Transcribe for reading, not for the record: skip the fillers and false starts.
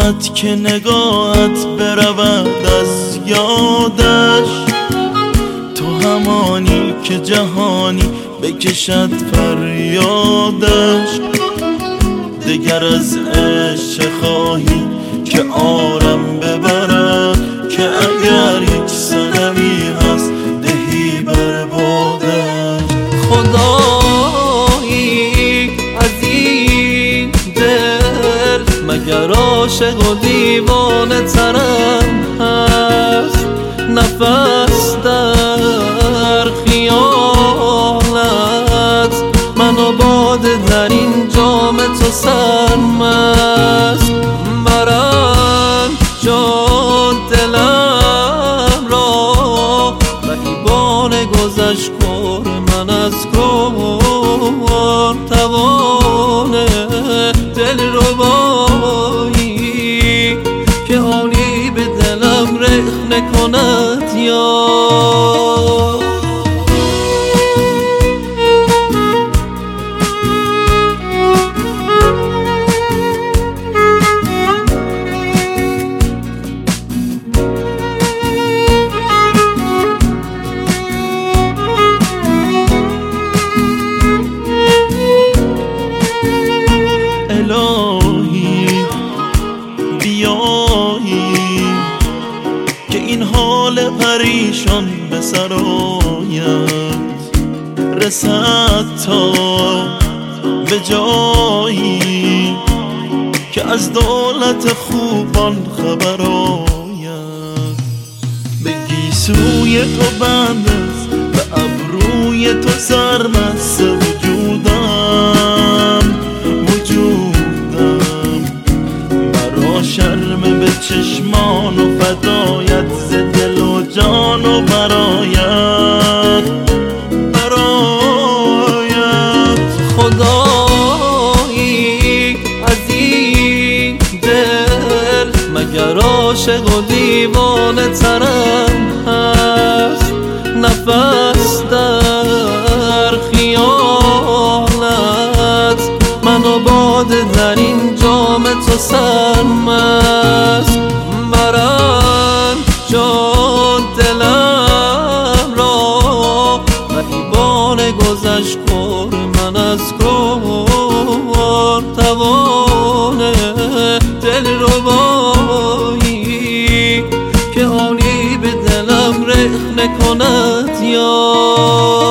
نخواهد که نگاهت برود از یادش، تو همانی که جهانی بکشد فریادش. دگر از عشق خواهی که آرم ببرد، که اگر یک صنمی هست دهی بر بادش. خدایی از این دل مگر عاشق و دیوانه ترم هست؟ نفس در خیالت من و باده در این جام تو سرمست. برم جان دلم را رهیبان گذشت کار من از کار توانه دل ربایی که آنی به دلم رخنه کند یا الهی بیایی که این حال پریشان به سر آید، رسد تا به جایی که از دولت خوبان خبر آید. به گیسوی تو بند است، به ابروی تو سرمست وجودم مرا شرم به چشمان و فدایت ز دل و جان و برایت. خدایی از این دل مگر عاشق و دیوانه ترم هست؟ نفس در خیالت من و باده در این جام تو سرمست. برم جان دلم را رهیبان گذشت کار من از کار توانه دل ربایی که آنی به دلم رخنه کند یا